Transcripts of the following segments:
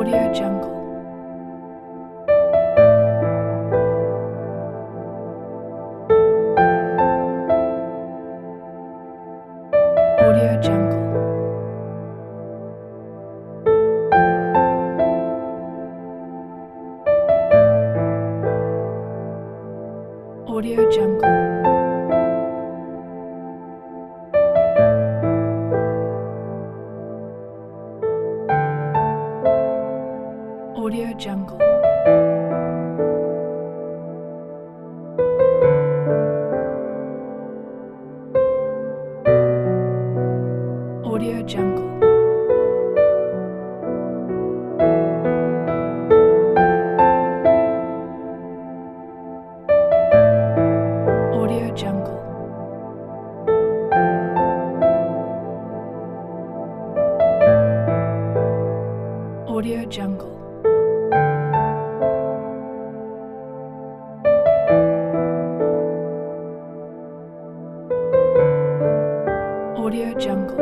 Audio Jungle. Audio Jungle. Audio Jungle. Audio Jungle. Audio Jungle. Audio Jungle. Audio Jungle. Audio Jungle.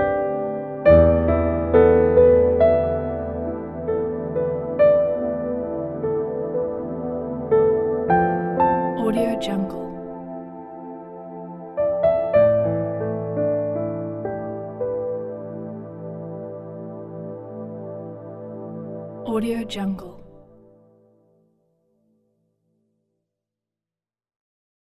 Audio Jungle. Audio Jungle.